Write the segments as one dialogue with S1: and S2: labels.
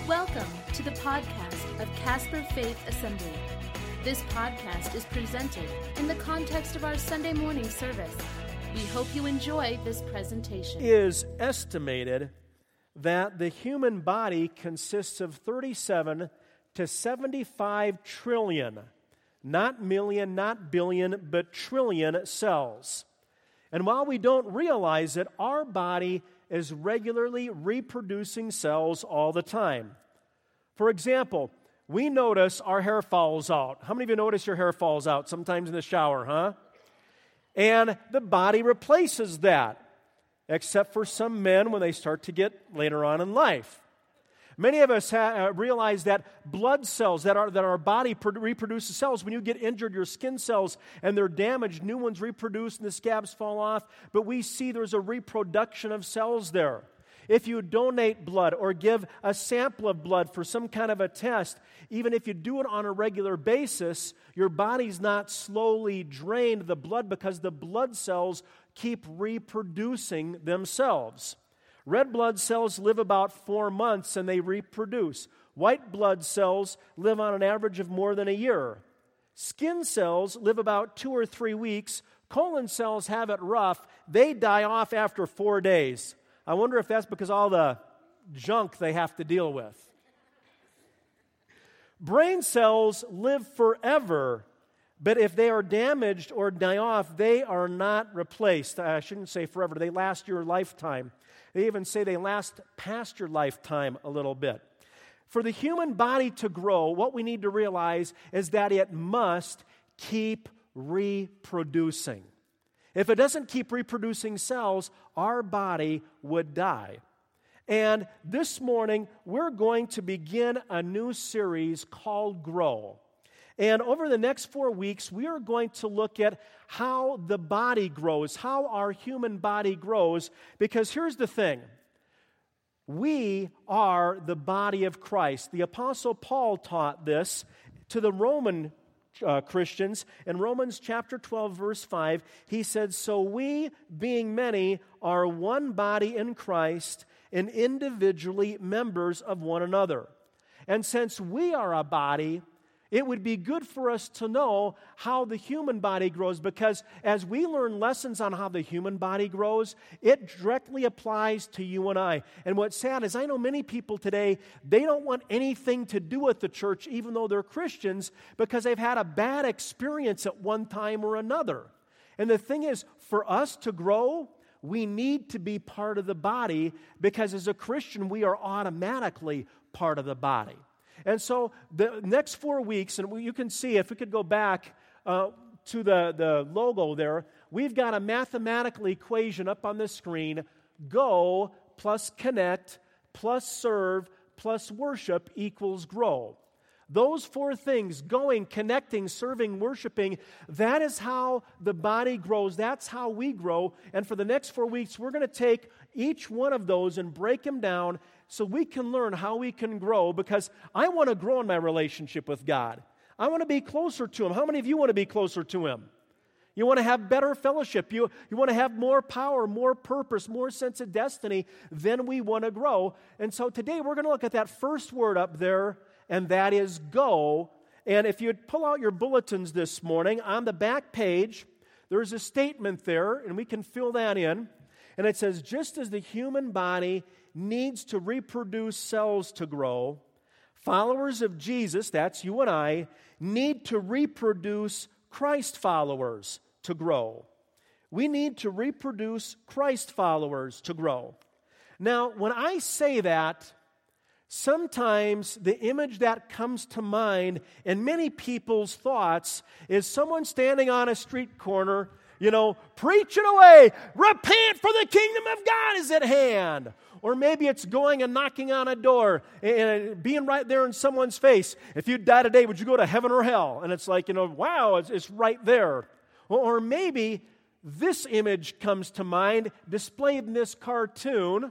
S1: Welcome to the podcast of Casper Faith Assembly. This podcast is presented in the context of our Sunday morning service. We hope you enjoy this presentation.
S2: It is estimated that the human body consists of 37 to 75 trillion, not million, not billion, but trillion cells. And while we don't realize it, our body is regularly reproducing cells all the time. For example, we notice our hair falls out. How many of you notice your hair falls out sometimes in the shower, huh? And the body replaces that, except for some men when they start to get later on in life. Many of us realize that blood cells, that our body reproduces cells. When you get injured, your skin cells, and they're damaged, new ones reproduce and the scabs fall off. But we see there's a reproduction of cells there. If you donate blood or give a sample of blood for some kind of a test, even if you do it on a regular basis, your body's not slowly drained the blood because the blood cells keep reproducing themselves. Red blood cells live about 4 months and they reproduce. White blood cells live on an average of more than a year. Skin cells live about 2 or 3 weeks. Colon cells have it rough. They die off after 4 days. I wonder if that's because all the junk they have to deal with. Brain cells live forever, but if they are damaged or die off, they are not replaced. I shouldn't say forever. They last your lifetime. They even say they last past your lifetime a little bit. For the human body to grow, what we need to realize is that it must keep reproducing. If it doesn't keep reproducing cells, our body would die. And this morning, we're going to begin a new series called Grow. And over the next 4 weeks, we are going to look at how the body grows, how our human body grows, because here's the thing. We are the body of Christ. The Apostle Paul taught this to the Roman Christians. In Romans chapter 12, verse 5, he said, "So we, being many, are one body in Christ and individually members of one another." And since we are a body, it would be good for us to know how the human body grows, because as we learn lessons on how the human body grows, it directly applies to you and I. And what's sad is I know many people today, they don't want anything to do with the church, even though they're Christians, because they've had a bad experience at one time or another. And the thing is, for us to grow, we need to be part of the body, because as a Christian, we are automatically part of the body. And so the next 4 weeks, and you can see, if we could go back to the logo there, we've got a mathematical equation up on the screen: go plus connect plus serve plus worship equals grow. Those 4 things, going, connecting, serving, worshiping, that is how the body grows. That's how we grow. And for the next 4 weeks, we're going to take each one of those and break them down so we can learn how we can grow, because I want to grow in my relationship with God. I want to be closer to Him. How many of you want to be closer to Him? You want to have better fellowship. You want to have more power, more purpose, more sense of destiny. Then we want to grow. And so today we're going to look at that first word up there, and that is go. And if you pull out your bulletins this morning, on the back page, there's a statement there, and we can fill that in. And it says, just as the human body needs to reproduce cells to grow, followers of Jesus, that's you and I, need to reproduce Christ followers to grow. We need to reproduce Christ followers to grow. Now, when I say that, sometimes the image that comes to mind in many people's thoughts is someone standing on a street corner, preaching away, repent for the kingdom of God is at hand. Or maybe it's going and knocking on a door and being right there in someone's face. If you die today, would you go to heaven or hell? And it's like, wow, it's right there. Or maybe this image comes to mind, displayed in this cartoon.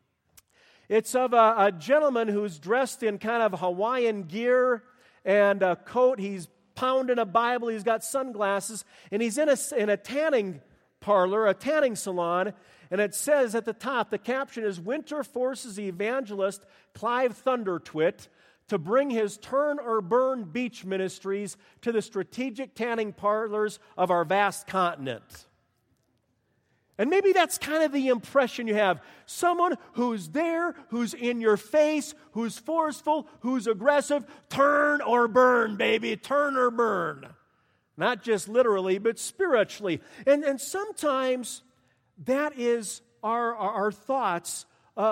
S2: It's of a gentleman who's dressed in kind of Hawaiian gear and a coat. He's pounding a Bible. He's got sunglasses, and he's in a tanning parlor, a tanning salon, And it says at the top, the caption is, Winter forces evangelist Clive Thundertwit to bring his Turn or Burn beach ministries to the strategic tanning parlors of our vast continent. And maybe that's kind of the impression you have. Someone who's there, who's in your face, who's forceful, who's aggressive. Turn or burn, baby. Turn or burn. Not just literally, but spiritually. And sometimes that is our thoughts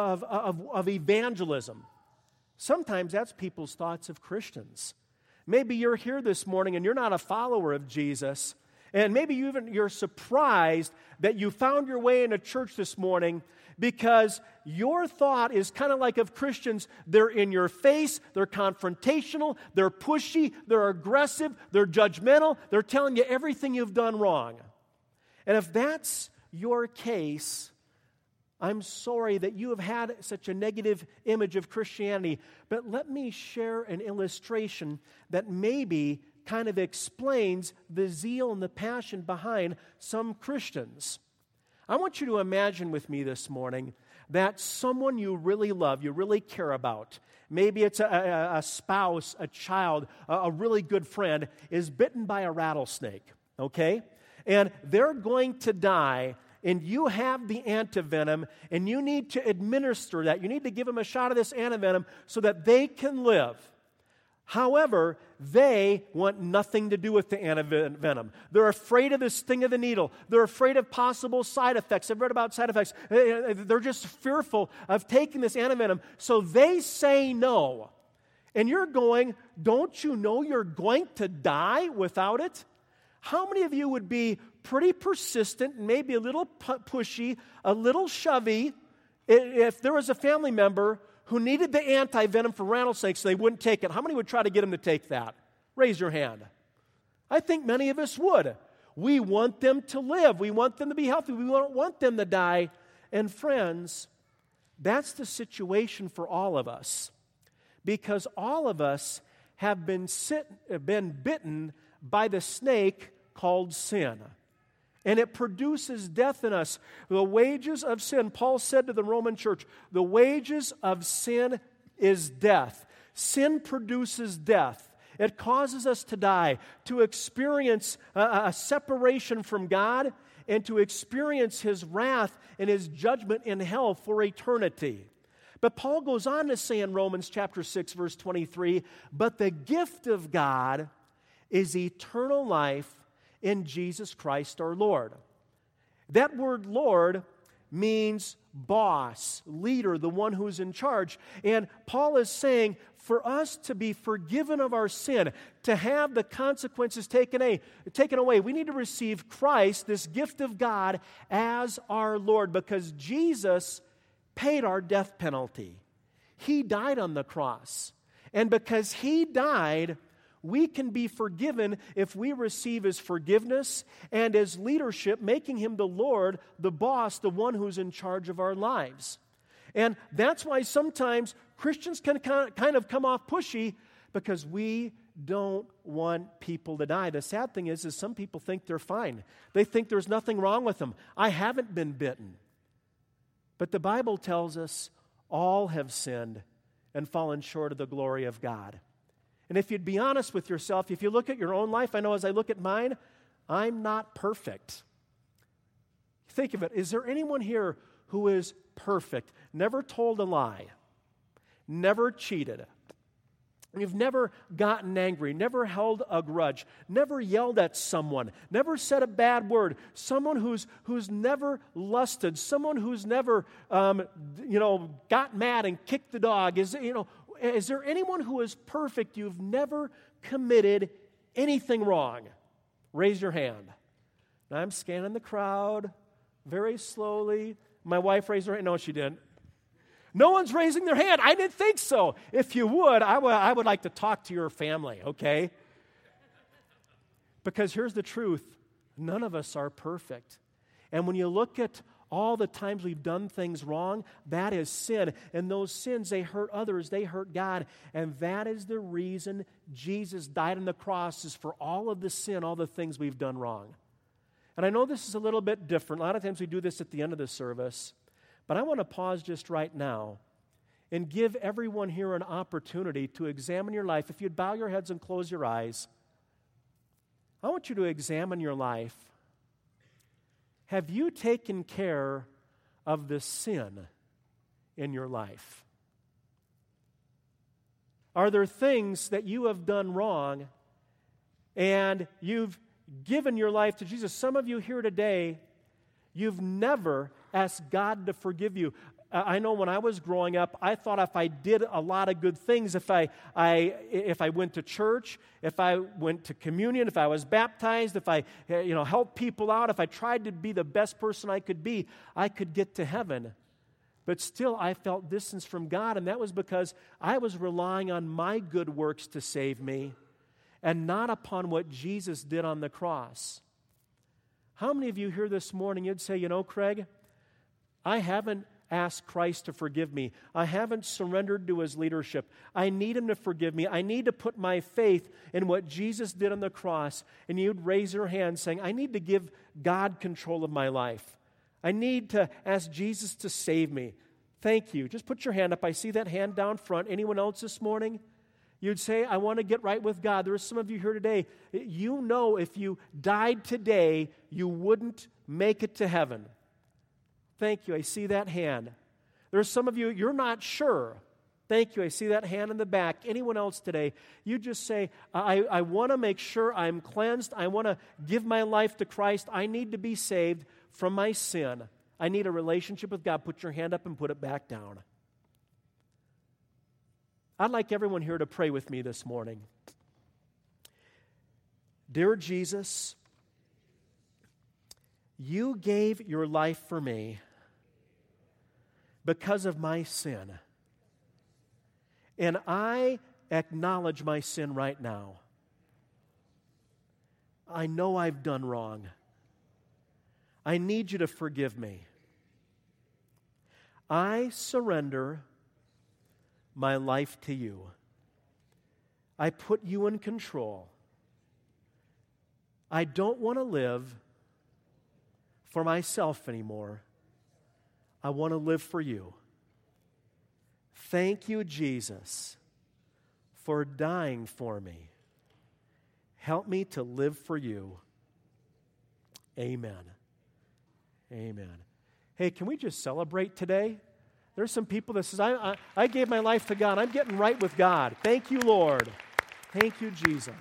S2: of evangelism. Sometimes that's people's thoughts of Christians. Maybe you're here this morning and you're not a follower of Jesus. And maybe you're surprised that you found your way in a church this morning because your thought is kind of like of Christians. They're in your face, they're confrontational, they're pushy, they're aggressive, they're judgmental, they're telling you everything you've done wrong. And if that's your case, I'm sorry that you have had such a negative image of Christianity. But let me share an illustration that maybe kind of explains the zeal and the passion behind some Christians. I want you to imagine with me this morning that someone you really love, you really care about, maybe it's a spouse, a child, a really good friend, is bitten by a rattlesnake, okay? And they're going to die, and you have the antivenom, and you need to administer that. You need to give them a shot of this antivenom so that they can live. However, they want nothing to do with the antivenom. They're afraid of the sting of the needle. They're afraid of possible side effects. I've read about side effects. They're just fearful of taking this antivenom. So they say no. And you're going, don't you know you're going to die without it? How many of you would be pretty persistent, maybe a little pushy, a little shovey, if there was a family member who needed the antivenom for rattlesnakes, they wouldn't take it? How many would try to get them to take that? Raise your hand. I think many of us would. We want them to live. We want them to be healthy. We don't want them to die. And friends, that's the situation for all of us. Because all of us have been bitten by the snake called sin. And it produces death in us. The wages of sin, Paul said to the Roman church, the wages of sin is death. Sin produces death. It causes us to die, to experience a separation from God, and to experience His wrath and His judgment in hell for eternity. But Paul goes on to say in Romans chapter 6, verse 23, but the gift of God is eternal life in Jesus Christ our Lord. That word Lord means boss, leader, the one who's in charge. And Paul is saying for us to be forgiven of our sin, to have the consequences taken away, we need to receive Christ, this gift of God, as our Lord, because Jesus paid our death penalty. He died on the cross. And because He died, we can be forgiven if we receive His forgiveness and His leadership, making Him the Lord, the boss, the one who's in charge of our lives. And that's why sometimes Christians can kind of come off pushy, because we don't want people to die. The sad thing is some people think they're fine. They think there's nothing wrong with them. I haven't been bitten. But the Bible tells us all have sinned and fallen short of the glory of God. And if you'd be honest with yourself, if you look at your own life, I know as I look at mine, I'm not perfect. Think of it. Is there anyone here who is perfect, never told a lie, never cheated? You've never gotten angry, never held a grudge, never yelled at someone, never said a bad word, someone who's never lusted, someone who's never got mad and kicked the dog. Is there anyone who is perfect? You've never committed anything wrong? Raise your hand. Now I'm scanning the crowd very slowly. My wife raised her hand. No, she didn't. No one's raising their hand. I didn't think so. If you would, I would like to talk to your family, okay? Because here's the truth. None of us are perfect. And when you look at all the times we've done things wrong, that is sin. And those sins, they hurt others, they hurt God. And that is the reason Jesus died on the cross, is for all of the sin, all the things we've done wrong. And I know this is a little bit different. A lot of times we do this at the end of the service. But I want to pause just right now and give everyone here an opportunity to examine your life. If you'd bow your heads and close your eyes, I want you to examine your life. Have you taken care of the sin in your life? Are there things that you have done wrong and you've given your life to Jesus? Some of you here today, you've never asked God to forgive you. I know when I was growing up, I thought if I did a lot of good things, if I went to church, if I went to communion, if I was baptized, if I helped people out, if I tried to be the best person I could be, I could get to heaven. But still, I felt distance from God, and that was because I was relying on my good works to save me and not upon what Jesus did on the cross. How many of you here this morning, you'd say, Craig, I haven't asked Christ to forgive me. I haven't surrendered to His leadership. I need Him to forgive me. I need to put my faith in what Jesus did on the cross. And you'd raise your hand saying, I need to give God control of my life. I need to ask Jesus to save me. Thank you. Just put your hand up. I see that hand down front. Anyone else this morning? You'd say, I want to get right with God. There are some of you here today. You know if you died today, you wouldn't make it to heaven. Thank you. I see that hand. There are some of you, you're not sure. Thank you. I see that hand in the back. Anyone else today? You just say, I want to make sure I'm cleansed. I want to give my life to Christ. I need to be saved from my sin. I need a relationship with God. Put your hand up and put it back down. I'd like everyone here to pray with me this morning. Dear Jesus, you gave your life for me because of my sin. And I acknowledge my sin right now. I know I've done wrong. I need you to forgive me. I surrender my life to you. I put you in control. I don't want to live for myself anymore. I want to live for you. Thank you, Jesus, for dying for me. Help me to live for you. Amen. Amen. Hey, can we just celebrate today? There's some people that says, I gave my life to God. I'm getting right with God. Thank you, Lord. Thank you, Jesus.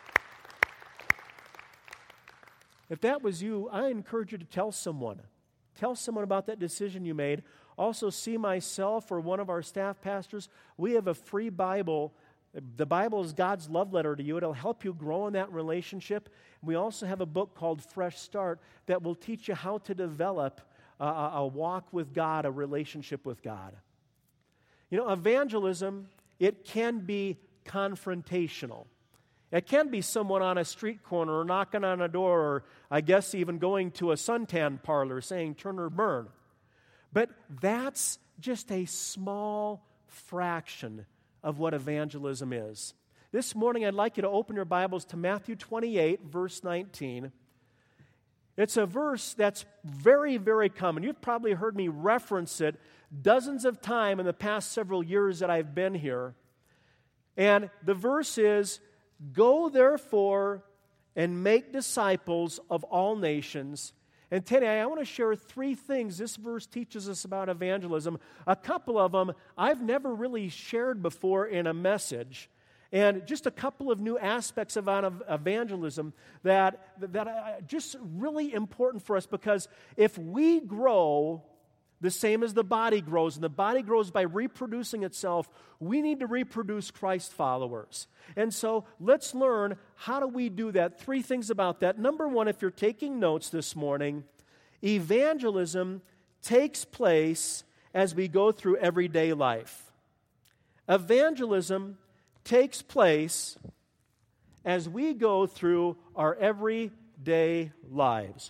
S2: If that was you, I encourage you to tell someone. Tell someone about that decision you made. Also, see myself or one of our staff pastors. We have a free Bible. The Bible is God's love letter to you. It'll help you grow in that relationship. We also have a book called Fresh Start that will teach you how to develop a walk with God, a relationship with God. Evangelism, it can be confrontational. It can be someone on a street corner or knocking on a door or I guess even going to a suntan parlor saying, turn or burn. But that's just a small fraction of what evangelism is. This morning I'd like you to open your Bibles to Matthew 28, verse 19. It's a verse that's very, very common. You've probably heard me reference it dozens of times in the past several years that I've been here. And the verse is, go therefore and make disciples of all nations. And today I want to share 3 things this verse teaches us about evangelism. A couple of them I've never really shared before in a message. And just a couple of new aspects of evangelism that are just really important for us, because if we grow the same as the body grows, and the body grows by reproducing itself, we need to reproduce Christ followers. And so let's learn, how do we do that? 3 things about that. Number 1, if you're taking notes this morning, evangelism takes place as we go through everyday life. Evangelism takes place as we go through our everyday lives.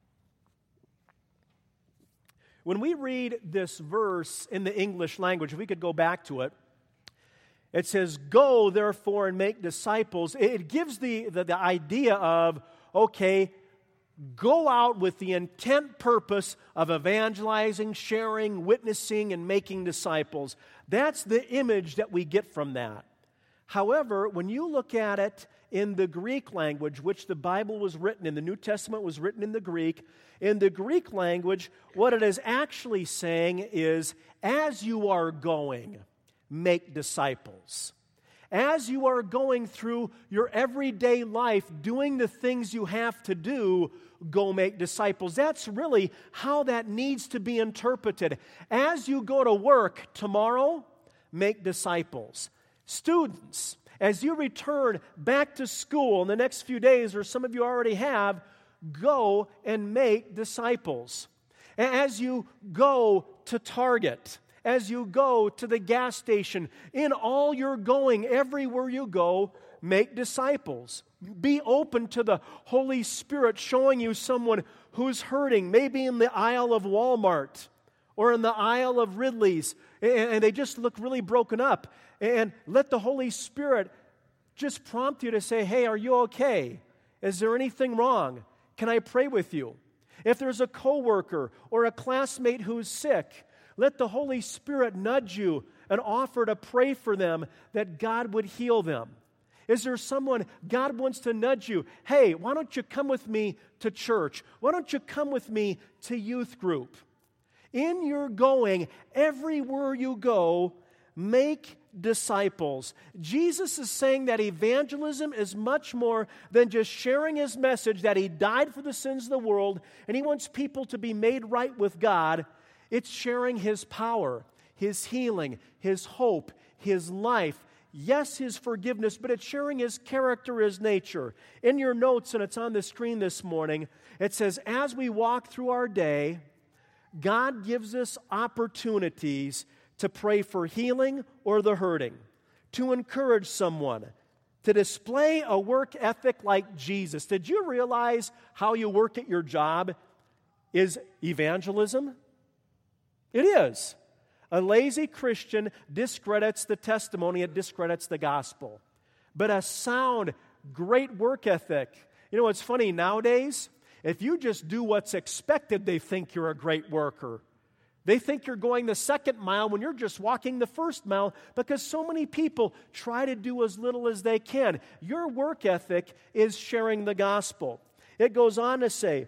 S2: When we read this verse in the English language, if we could go back to it, it says, go therefore and make disciples. It gives the idea of, okay, go out with the intent purpose of evangelizing, sharing, witnessing, and making disciples. That's the image that we get from that. However, when you look at it in the Greek language, which the Bible was written in, the New Testament was written in the Greek language, what it is actually saying is, as you are going, make disciples. As you are going through your everyday life, doing the things you have to do, go make disciples. That's really how that needs to be interpreted. As you go to work tomorrow, make disciples. Students, as you return back to school in the next few days, or some of you already have, go and make disciples. As you go to Target, as you go to the gas station, in all your going, everywhere you go, make disciples. Be open to the Holy Spirit showing you someone who's hurting, maybe in the aisle of Walmart or in the aisle of Ridley's, and they just look really broken up. And let the Holy Spirit just prompt you to say, hey, are you okay? Is there anything wrong? Can I pray with you? If there's a coworker or a classmate who's sick, let the Holy Spirit nudge you and offer to pray for them that God would heal them. Is there someone God wants to nudge you? Hey, why don't you come with me to church? Why don't you come with me to youth group? In your going, everywhere you go, make disciples. Jesus is saying that evangelism is much more than just sharing His message that He died for the sins of the world and He wants people to be made right with God. It's sharing His power, His healing, His hope, His life, yes, His forgiveness, but it's sharing His character, His nature. In your notes, and it's on the screen this morning, it says, as we walk through our day, God gives us opportunities to pray for healing or the hurting, to encourage someone, to display a work ethic like Jesus. Did you realize how you work at your job is evangelism? It is. A lazy Christian discredits the testimony, it discredits the gospel. But a sound, great work ethic. You know, it's funny nowadays, if you just do what's expected, they think you're a great worker. They think you're going the second mile when you're just walking the first mile because so many people try to do as little as they can. Your work ethic is sharing the gospel. It goes on to say,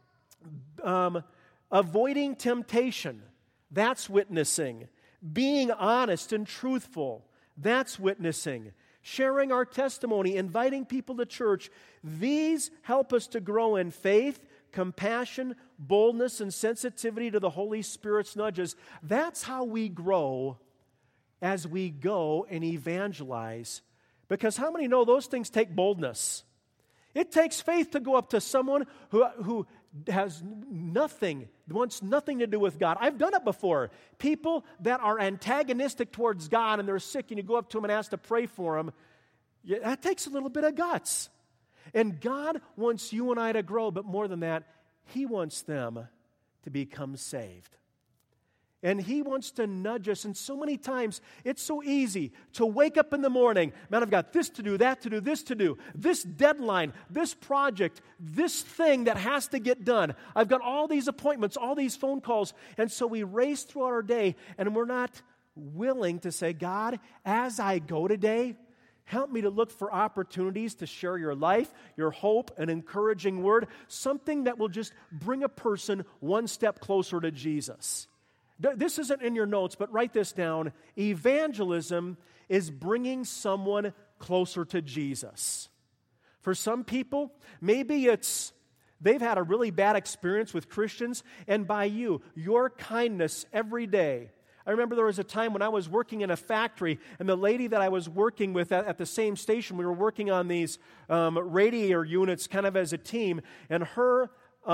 S2: avoiding temptation, that's witnessing. Being honest and truthful, that's witnessing. Sharing our testimony, inviting people to church, these help us to grow in faith, compassion, boldness, and sensitivity to the Holy Spirit's nudges. That's how we grow as we go and evangelize. Because how many know those things take boldness? It takes faith to go up to someone who has nothing, wants nothing to do with God. I've done it before. People that are antagonistic towards God and they're sick and you go up to them and ask to pray for them, that takes a little bit of guts. And God wants you and I to grow, but more than that, He wants them to become saved. And He wants to nudge us. And so many times, it's so easy to wake up in the morning, man, I've got this to do, that to do, this to do, this deadline, this project, this thing that has to get done. I've got all these appointments, all these phone calls. And so we race throughout our day, and we're not willing to say, God, as I go today, help me to look for opportunities to share your life, your hope, an encouraging word, something that will just bring a person one step closer to Jesus. This isn't in your notes, but write this down. Evangelism is bringing someone closer to Jesus. For some people, maybe they've had a really bad experience with Christians, and by your kindness every day. I remember there was a time when I was working in a factory, and the lady that I was working with at the same station, we were working on these radiator units kind of as a team, and her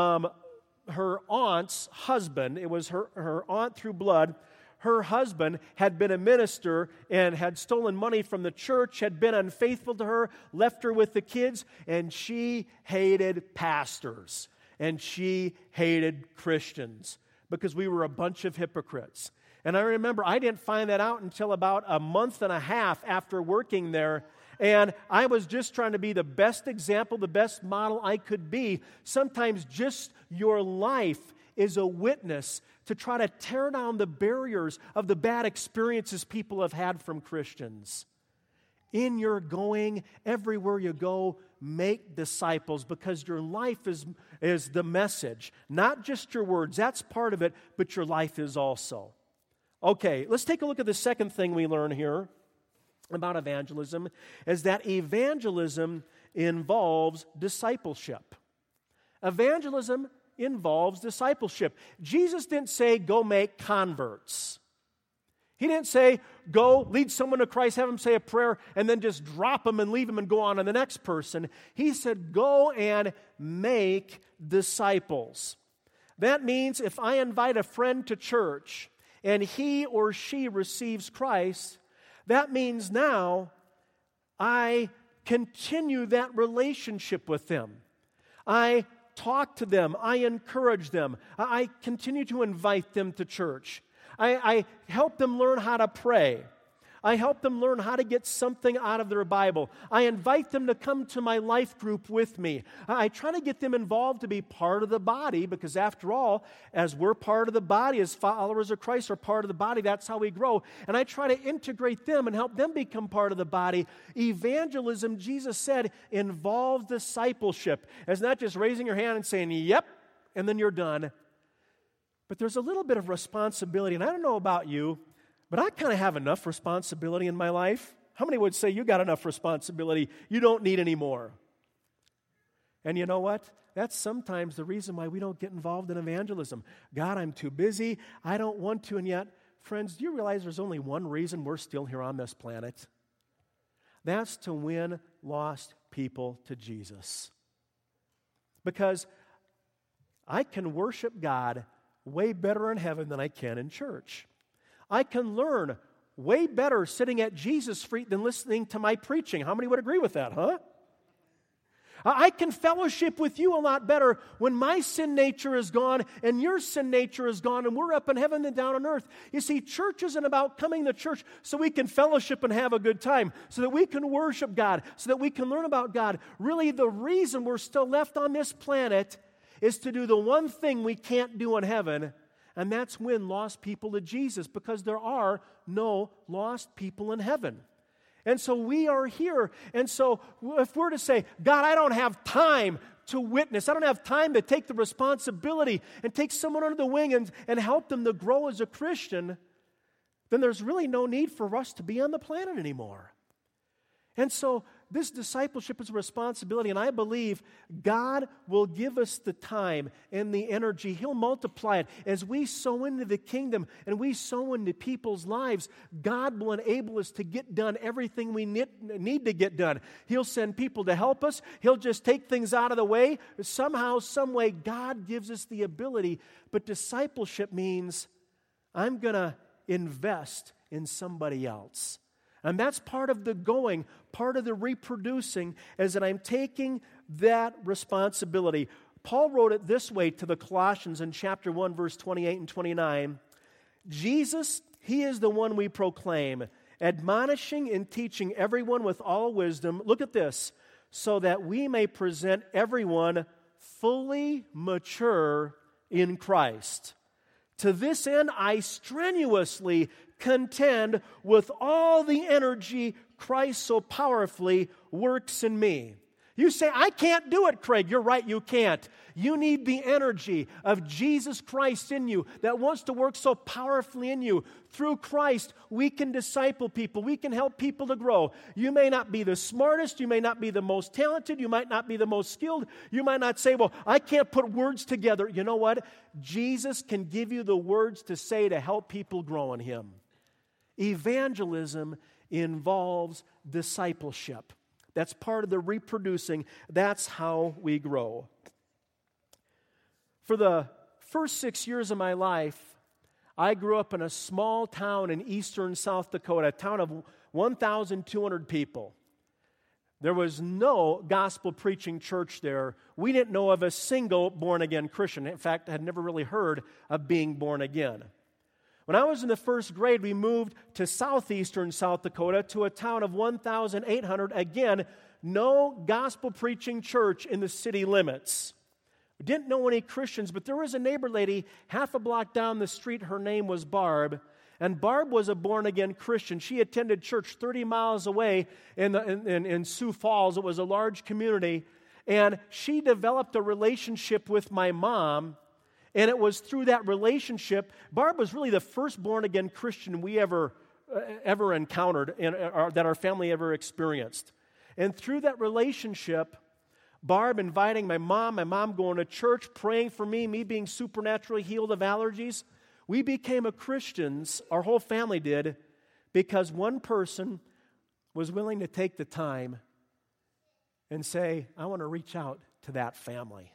S2: aunt's husband, it was her aunt through blood, her husband had been a minister and had stolen money from the church, had been unfaithful to her, left her with the kids, and she hated pastors, and she hated Christians because we were a bunch of hypocrites. And I remember I didn't find that out until about a month and a half after working there. And I was just trying to be the best example, the best model I could be. Sometimes just your life is a witness to try to tear down the barriers of the bad experiences people have had from Christians. In your going, everywhere you go, make disciples, because your life is the message. Not just your words, that's part of it, but your life is also. Okay, let's take a look at the second thing we learn here about evangelism, is that evangelism involves discipleship. Evangelism involves discipleship. Jesus didn't say, go make converts. He didn't say, go lead someone to Christ, have them say a prayer, and then just drop them and leave them and go on to the next person. He said, go and make disciples. That means if I invite a friend to church and he or she receives Christ, that means now I continue that relationship with them. I talk to them. I encourage them. I continue to invite them to church. I help them learn how to pray. I help them learn how to get something out of their Bible. I invite them to come to my life group with me. I try to get them involved to be part of the body, because after all, as we're part of the body, as followers of Christ are part of the body, that's how we grow. And I try to integrate them and help them become part of the body. Evangelism, Jesus said, involves discipleship. It's not just raising your hand and saying, yep, and then you're done. But there's a little bit of responsibility, and I don't know about you, but I kind of have enough responsibility in my life. How many would say you got enough responsibility? You don't need any more. And you know what? That's sometimes the reason why we don't get involved in evangelism. God, I'm too busy. I don't want to. And yet, friends, do you realize there's only one reason we're still here on this planet? That's to win lost people to Jesus. Because I can worship God way better in heaven than I can in church. I can learn way better sitting at Jesus' feet than listening to my preaching. How many would agree with that, huh? I can fellowship with you a lot better when my sin nature is gone and your sin nature is gone and we're up in heaven than down on earth. You see, church isn't about coming to church so we can fellowship and have a good time, so that we can worship God, so that we can learn about God. Really, the reason we're still left on this planet is to do the one thing we can't do in heaven, and that's win lost people to Jesus, because there are no lost people in heaven. And so we are here. And so if we're to say, God, I don't have time to witness, I don't have time to take the responsibility and take someone under the wing and help them to grow as a Christian, then there's really no need for us to be on the planet anymore. And so this discipleship is a responsibility, and I believe God will give us the time and the energy. He'll multiply it. As we sow into the kingdom and we sow into people's lives, God will enable us to get done everything we need to get done. He'll send people to help us. He'll just take things out of the way. Somehow, some way, God gives us the ability. But discipleship means I'm going to invest in somebody else. And that's part of the going, part of the reproducing, is that I'm taking that responsibility. Paul wrote it this way to the Colossians in chapter 1, verse 28 and 29. Jesus, He is the one we proclaim, admonishing and teaching everyone with all wisdom. Look at this, so that we may present everyone fully mature in Christ. To this end, I strenuously contend with all the energy Christ so powerfully works in me. You say, I can't do it, Craig. You're right, you can't. You need the energy of Jesus Christ in you that wants to work so powerfully in you. Through Christ, we can disciple people. We can help people to grow. You may not be the smartest. You may not be the most talented. You might not be the most skilled. You might not say, well, I can't put words together. You know what? Jesus can give you the words to say to help people grow in Him. Evangelism involves discipleship. That's part of the reproducing. That's how we grow. For the first 6 years of my life, I grew up in a small town in eastern South Dakota, a town of 1,200 people. There was no gospel-preaching church there. We didn't know of a single born-again Christian. In fact, I had never really heard of being born again. When I was in the first grade, we moved to southeastern South Dakota to a town of 1,800. Again, no gospel-preaching church in the city limits. We didn't know any Christians, but there was a neighbor lady half a block down the street. Her name was Barb, and Barb was a born-again Christian. She attended church 30 miles away in Sioux Falls. It was a large community, and she developed a relationship with my mom. And it was through that relationship, Barb was really the first born-again Christian we ever encountered, that our family ever experienced. And through that relationship, Barb inviting my mom going to church, praying for me being supernaturally healed of allergies, we became Christians, our whole family did, because one person was willing to take the time and say, I want to reach out to that family.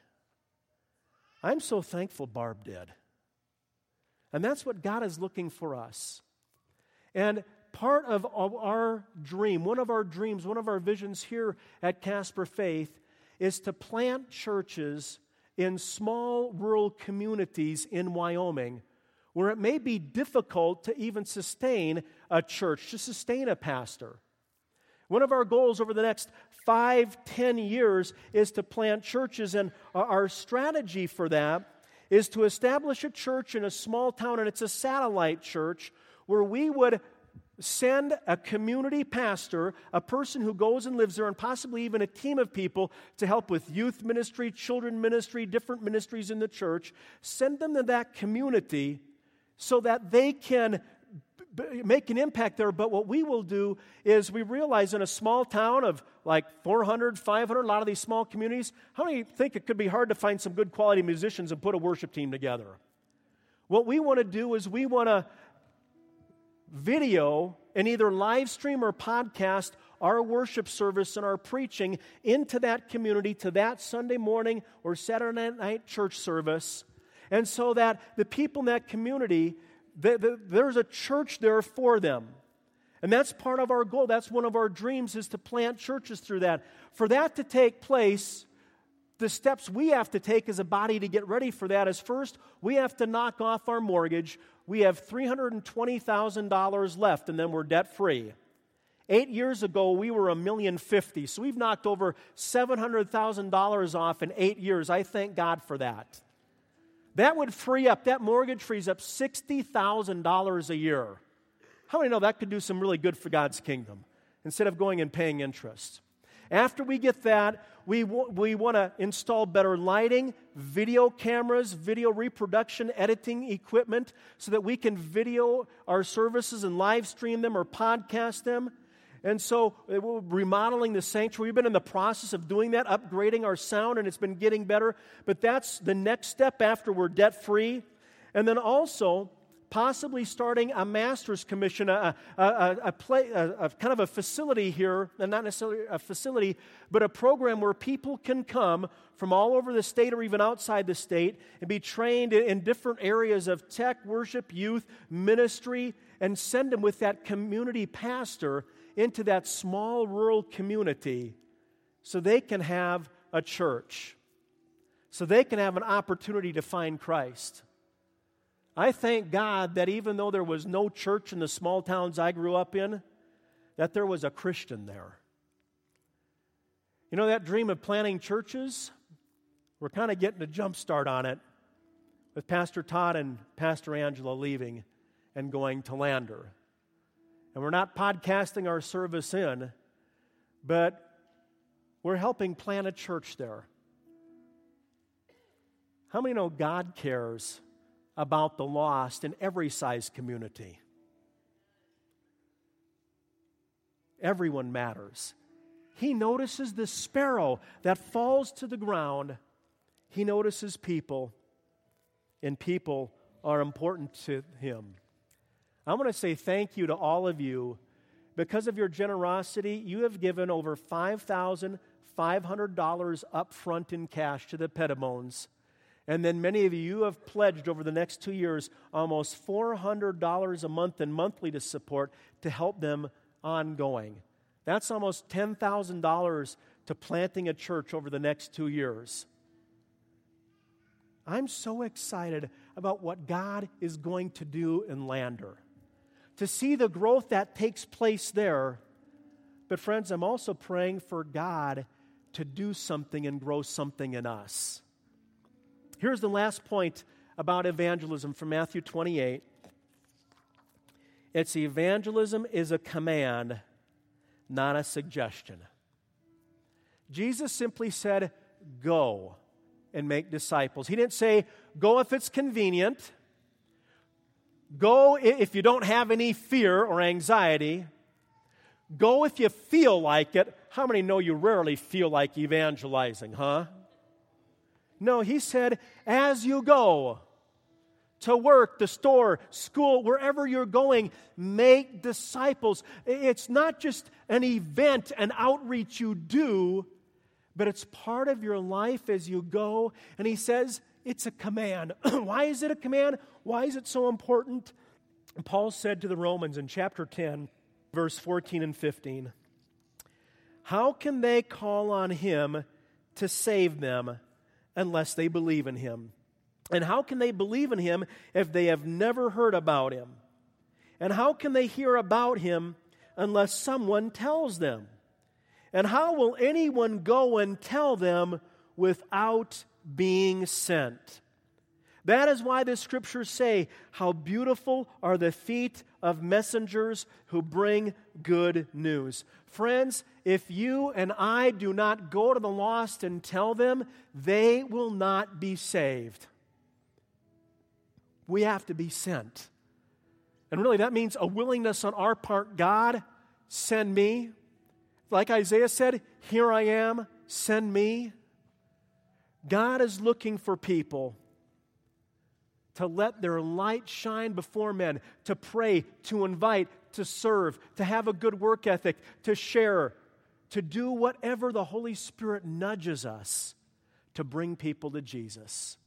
S2: I'm so thankful Barb did. And that's what God is looking for us. And part of our dream, one of our dreams, one of our visions here at Casper Faith is to plant churches in small rural communities in Wyoming where it may be difficult to even sustain a church, to sustain a pastor. One of our goals over the next 5-10 years is to plant churches, and our strategy for that is to establish a church in a small town, and it's a satellite church, where we would send a community pastor, a person who goes and lives there, and possibly even a team of people to help with youth ministry, children ministry, different ministries in the church, send them to that community so that they can make an impact there. But what we will do is we realize in a small town of like 400, 500, a lot of these small communities, how many think it could be hard to find some good quality musicians and put a worship team together? What we want to do is we want to video and either live stream or podcast our worship service and our preaching into that community, to that Sunday morning or Saturday night church service, and so that the people in that community, there's a church there for them. And that's part of our goal. That's one of our dreams, is to plant churches through that. For that to take place, the steps we have to take as a body to get ready for that is, first, we have to knock off our mortgage. We have $320,000 left, and then we're debt-free. 8 years ago, we were $1,050,000, so we've knocked over $700,000 off in 8 years. I thank God for that. That would free up, that mortgage frees up $60,000 a year. How many know that could do some really good for God's kingdom instead of going and paying interest? After we get that, we want to install better lighting, video cameras, video reproduction, editing equipment, so that we can video our services and live stream them or podcast them. And so we're remodeling the sanctuary. We've been in the process of doing that, upgrading our sound, and it's been getting better. But that's the next step after we're debt-free. And then also possibly starting a master's commission, a kind of a facility here, and not necessarily a facility, but a program where people can come from all over the state or even outside the state and be trained in different areas of tech, worship, youth, ministry, and send them with that community pastor into that small rural community so they can have a church, so they can have an opportunity to find Christ. I thank God that even though there was no church in the small towns I grew up in, that there was a Christian there. You know, that dream of planting churches, we're kind of getting a jump start on it with Pastor Todd and Pastor Angela leaving and going to Lander. And we're not podcasting our service in, but we're helping plant a church there. How many know God cares about the lost in every size community? Everyone matters. He notices the sparrow that falls to the ground. He notices people, and people are important to Him. I want to say thank you to all of you. Because of your generosity, you have given over $5,500 up front in cash to the Pettibones. And then many of you have pledged over the next 2 years almost $400 a month in monthly to support to help them ongoing. That's almost $10,000 to planting a church over the next 2 years. I'm so excited about what God is going to do in Lander, to see the growth that takes place there. But friends, I'm also praying for God to do something and grow something in us. Here's the last point about evangelism from Matthew 28. It's evangelism is a command, not a suggestion. Jesus simply said, go and make disciples. He didn't say, go if it's convenient. Go if you don't have any fear or anxiety. Go if you feel like it. How many know you rarely feel like evangelizing, huh? No, he said, as you go to work, the store, school, wherever you're going, make disciples. It's not just an event, an outreach you do, but it's part of your life as you go. And he says, it's a command. Why is it a command? Why is it so important? Paul said to the Romans in chapter 10, verse 14 and 15, how can they call on him to save them unless they believe in him? And how can they believe in him if they have never heard about him? And how can they hear about him unless someone tells them? And how will anyone go and tell them without being sent? That is why the scriptures say, how beautiful are the feet of messengers who bring good news. Friends, if you and I do not go to the lost and tell them, they will not be saved. We have to be sent. And really that means a willingness on our part. God, send me. Like Isaiah said, here I am, send me. God is looking for people to let their light shine before men, to pray, to invite, to serve, to have a good work ethic, to share, to do whatever the Holy Spirit nudges us to bring people to Jesus.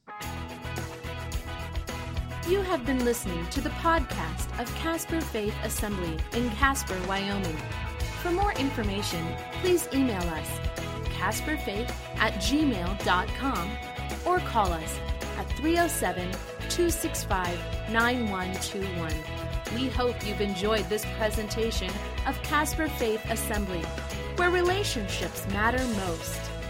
S1: You have been listening to the podcast of Casper Faith Assembly in Casper, Wyoming. For more information, please email us, casperfaith@gmail.com, or call us at 307-265-9121. We hope you've enjoyed this presentation of Casper Faith Assembly, where relationships matter most.